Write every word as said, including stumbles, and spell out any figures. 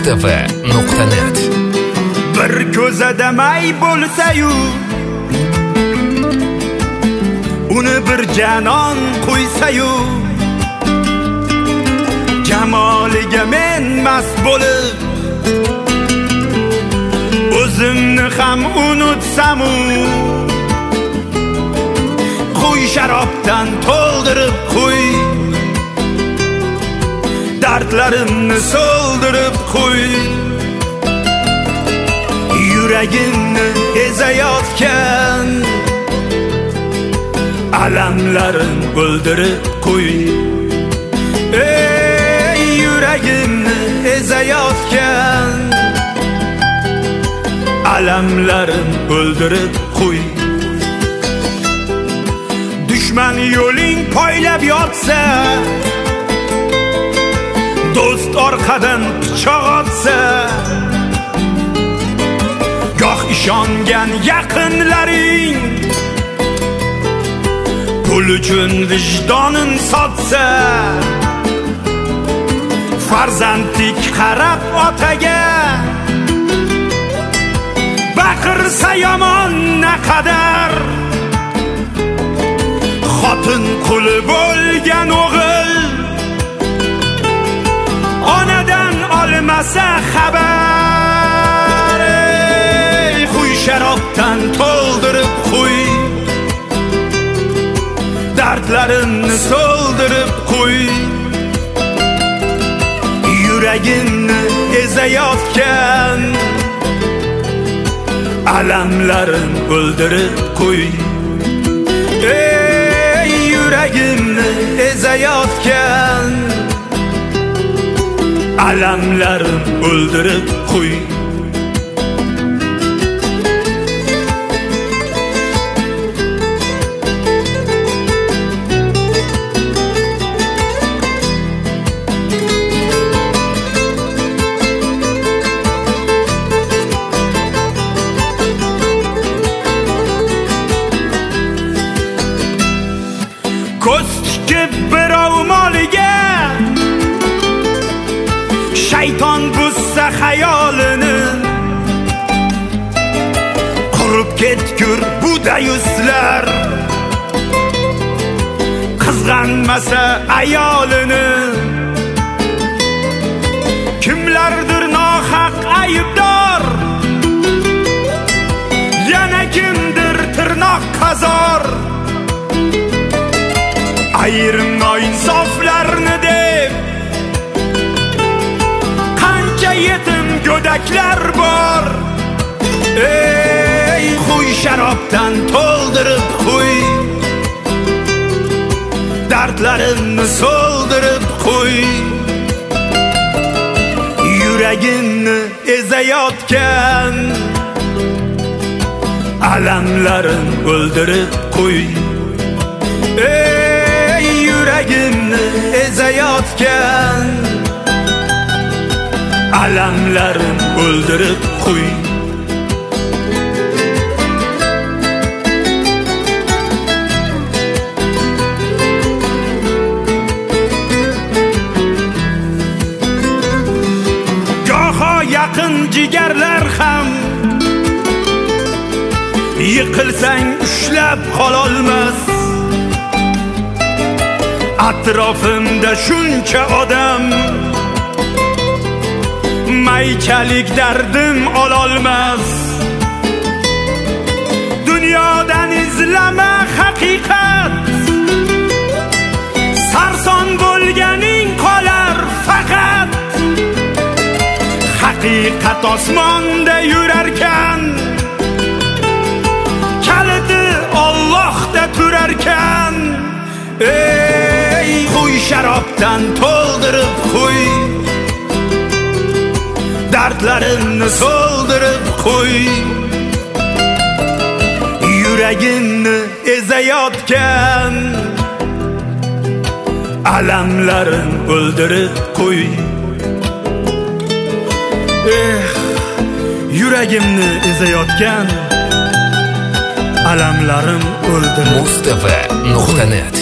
mustv nuqta net. Bir ko'zada may bo'lsa-yu, uni bir janon qo'ysa-yu, jamoliga men mast bo'lib, o'zimni ham unutsam-u, qo'y sharobdan to'ldirib qo'y, dardlarimni so'ldirib qo'y, yuragimni ezayotgan alamlarim o'ldirib qo'y. Ey yuragimni ezayotgan alamlarim o'ldirib qo'y. Dushman yo'ling poylab yotsa, do'st orqadan pichoq otsa, goh ishongan yaqinlaring pul uchun vijdonin sotsa, farzandlik qarab otaga baqirsa yomon naqadar, xotin quli bo'lgan o'g'il onadan olmasa xabar. Ey qo'y sharobdan to'ldirib qo'y, dardlarimni so'ldirib qo'y, yuragimni ezayotgan alamlarim o'ldirib qo'y. Ey yuragimni ezayotgan alamlarim o'ldirib qo'y. Ko'z tikib birov moliga shayton buzsa xayolini, qurib ketgur bu dayuslar, qizg'anmasa ayolini. Kimlardir nohaq aybdor, yana kimdir tirnoq qazor, ayirma insoflarni deb qancha yetim go'daklar bor. Ey qo'y sharobdan to'ldirib qo'y, dardlarimni so'ldirib qo'y, yuragimni ezayotgan alamlarim o'ldirib qo'y. Ey yuragimni ezayotgan alamlarim o'ldirib qo'y. Goho yaqin jigarlar ham yiqilsang ushlab qololmas. Atrofimda shuncha odam maychalik dardim ololmas. Dunyodan izlama haqiqat, sarson bo'lganing qolar faqat. Haqiqat osmonda yurarkan, kaliti Allohda turarkan. Ey qo'y sharobdan to'ldirib qo'y, dardlarimni so'ldirib qo'y, yuragimni ezayotgan alamlarim o'ldirib qo'y. Eh, yuragimni ezayotgan alamlarim o'ldirib. mustv nuqta net